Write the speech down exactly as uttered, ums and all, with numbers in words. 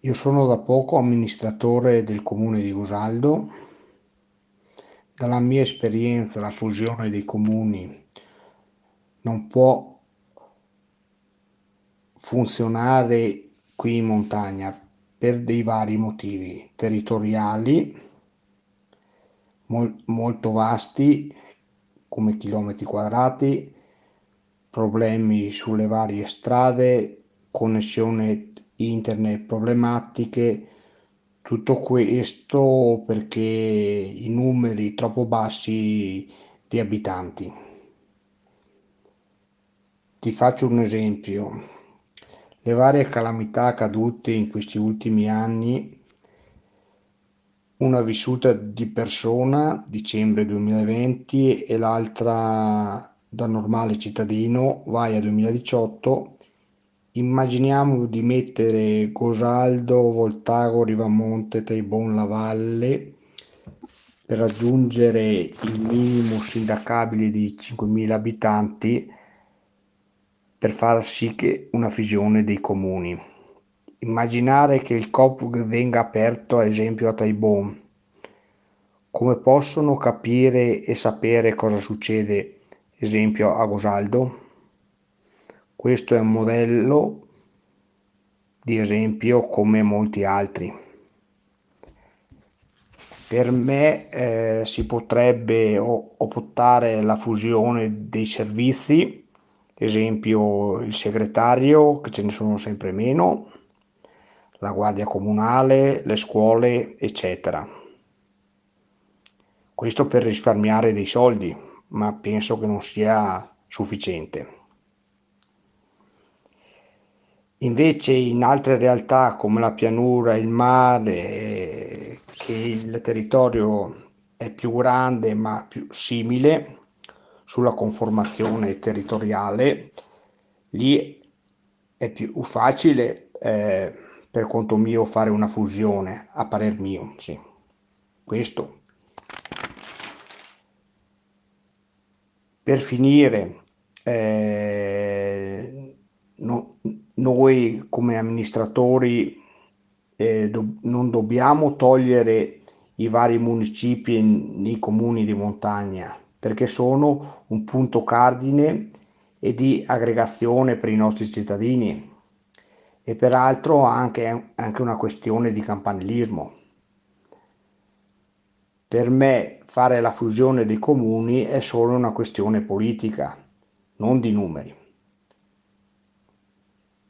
Io sono da poco amministratore del comune di Gosaldo. Dalla mia esperienza, la fusione dei comuni non può funzionare qui in montagna per dei vari motivi territoriali mol- molto vasti come chilometri quadrati, problemi sulle varie strade, connessione internet problematiche, tutto questo perché i numeri troppo bassi di abitanti. Ti faccio un esempio. Le varie calamità accadute in questi ultimi anni, una vissuta di persona, dicembre duemilaventi, e l'altra da normale cittadino, vai a duemiladiciotto. Immaginiamo di mettere Gosaldo, Voltago, Rivamonte, Treibon, La Valle per raggiungere il minimo sindacabile di cinquemila abitanti per far sì che una fusione dei comuni. Immaginare che il COP venga aperto, ad esempio, a Taibon. Come possono capire e sapere cosa succede, esempio, a Gosaldo? Questo è un modello di esempio come molti altri. Per me eh, si potrebbe optare la fusione dei servizi, esempio il segretario, che ce ne sono sempre meno, la guardia comunale, le scuole, eccetera. Questo per risparmiare dei soldi, ma penso che non sia sufficiente. Invece in altre realtà come la pianura, il mare, eh, che il territorio è più grande ma più simile sulla conformazione territoriale, lì è più facile eh, per conto mio fare una fusione, a parer mio, sì. Questo. Per finire, eh, no- noi come amministratori eh, do- non dobbiamo togliere i vari municipi nei comuni di montagna, perché sono un punto cardine e di aggregazione per i nostri cittadini e peraltro anche, anche una questione di campanilismo. Per me fare la fusione dei comuni è solo una questione politica, non di numeri.